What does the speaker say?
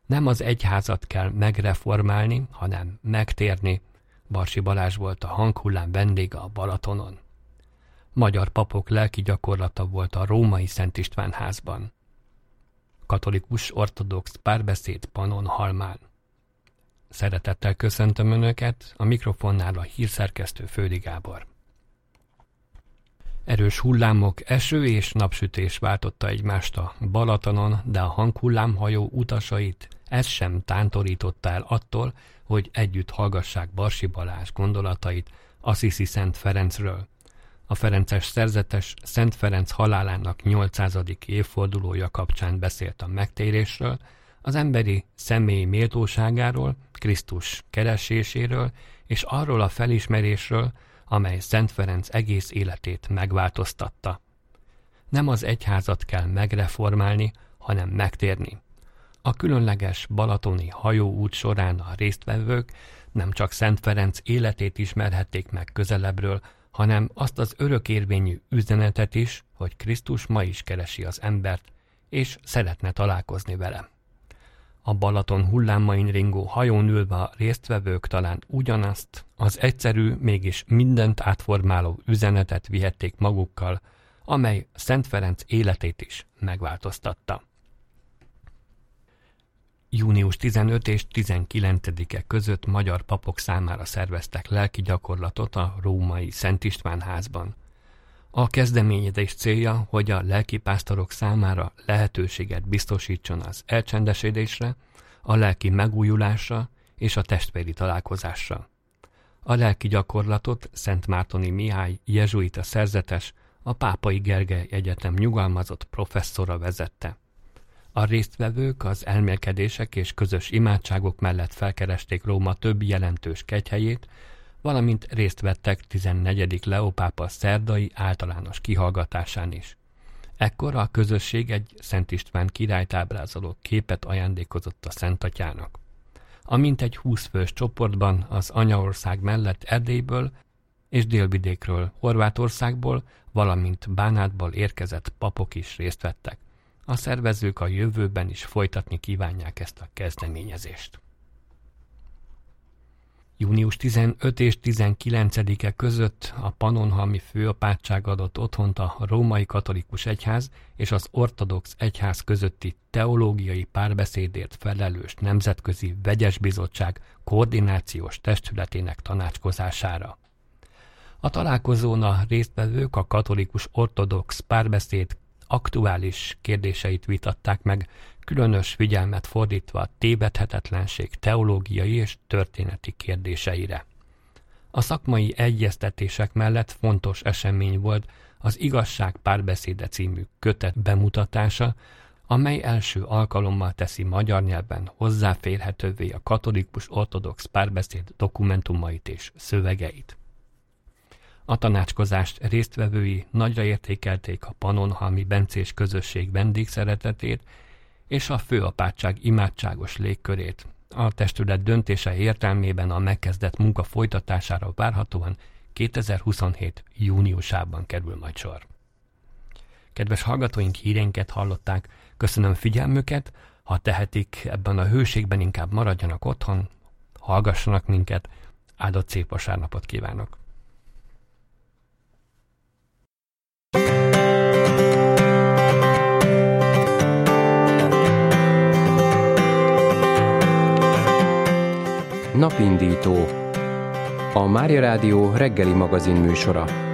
Nem az egyházat kell megreformálni, hanem megtérni. Barsi Balázs volt a hanghullám vendége a Balatonon. Magyar papok lelki gyakorlata volt a római Szent István házban. Katolikus ortodox párbeszéd Pannonhalmán. Szeretettel köszöntöm Önöket, a mikrofonnál a hírszerkesztő Földi Gábor. Erős hullámok, eső és napsütés váltotta egymást a Balatonon, de a hanghullámhajó utasait ez sem tántorította el attól, hogy együtt hallgassák Barsi Balázs gondolatait Assisi Szent Ferencről. A ferences szerzetes Szent Ferenc halálának 800. évfordulója kapcsán beszélt a megtérésről, az emberi személy méltóságáról, Krisztus kereséséről és arról a felismerésről, amely Szent Ferenc egész életét megváltoztatta. Nem az egyházat kell megreformálni, hanem megtérni. A különleges balatoni hajóút során a résztvevők nem csak Szent Ferenc életét ismerhették meg közelebbről, hanem azt az örökérvényű üzenetet is, hogy Krisztus ma is keresi az embert, és szeretne találkozni vele. A Balaton hullámain ringó hajón ülve a résztvevők talán ugyanazt, az egyszerű, mégis mindent átformáló üzenetet vihették magukkal, amely Szent Ferenc életét is megváltoztatta. Június 15 és 19-e között magyar papok számára szerveztek lelki gyakorlatot a római Szent István házban. A kezdeményezés célja, hogy a lelkipásztorok számára lehetőséget biztosítson az elcsendesedésre, a lelki megújulásra és a testvéri találkozásra. A lelki gyakorlatot Szent Mártoni Mihály jezsuita szerzetes, a Pápai Gergely Egyetem nyugalmazott professzora vezette. A résztvevők az elmélkedések és közös imádságok mellett felkeresték Róma több jelentős kegyhelyét, valamint részt vettek 14. Leó pápa szerdai általános kihallgatásán is. Ekkor a közösség egy Szent István királyt ábrázoló képet ajándékozott a Szent Atyának. A mintegy 20 fős csoportban az anyaország mellett Erdélyből és délvidékről, Horvátországból, valamint Bánátból érkezett papok is részt vettek. A szervezők a jövőben is folytatni kívánják ezt a kezdeményezést. Június 15 és 19-e között a Pannonhalmi főapátság adott otthont a római katolikus egyház és az ortodox egyház közötti teológiai párbeszédért felelős nemzetközi vegyes bizottság koordinációs testületének tanácskozására. A találkozón a résztvevők a katolikus ortodox párbeszéd aktuális kérdéseit vitatták meg, különös figyelmet fordítva a tévedhetetlenség teológiai és történeti kérdéseire. A szakmai egyeztetések mellett fontos esemény volt az Igazság párbeszéde című kötet bemutatása, amely első alkalommal teszi magyar nyelven hozzáférhetővé a katolikus ortodox párbeszéd dokumentumait és szövegeit. A tanácskozást résztvevői nagyra értékelték a pannonhalmi bencés közösség vendégszeretetét és a főapátság imádságos légkörét. A testület döntése értelmében a megkezdett munka folytatására várhatóan 2027. júniusában kerül majd sor. Kedves hallgatóink, hírénket hallották, köszönöm figyelmüket, ha tehetik, ebben a hőségben inkább maradjanak otthon, hallgassanak minket, áldott szép vasárnapot kívánok! Napindító. A Mária Rádió reggeli magazin műsora.